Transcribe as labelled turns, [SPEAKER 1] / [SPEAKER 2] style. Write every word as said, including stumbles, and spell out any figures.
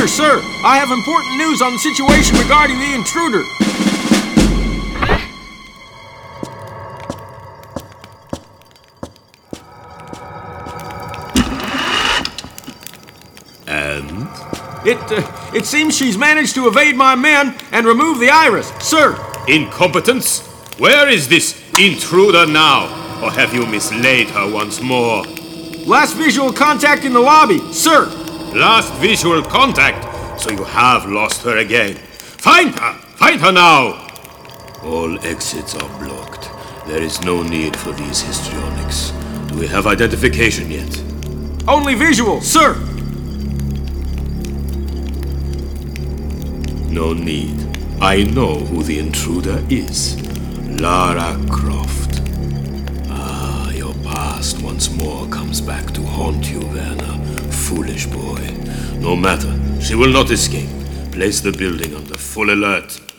[SPEAKER 1] Here, sir, I have important news on the situation regarding the intruder.
[SPEAKER 2] And?
[SPEAKER 1] It, uh, it seems she's managed to evade my men and remove the iris, sir.
[SPEAKER 2] Incompetence? Where is this intruder now? Or have you mislaid her once more?
[SPEAKER 1] Last visual contact in the lobby, sir.
[SPEAKER 2] Last visual contact? So you have lost her again. Find her! Find her now! All exits are blocked. There is no need for these histrionics. Do we have identification yet?
[SPEAKER 1] Only visual, sir.
[SPEAKER 2] No need. I know who the intruder is. Lara Croft. Ah, your past once more comes back to haunt you, Werner. Foolish boy. No matter. She will not escape. Place the building under full alert.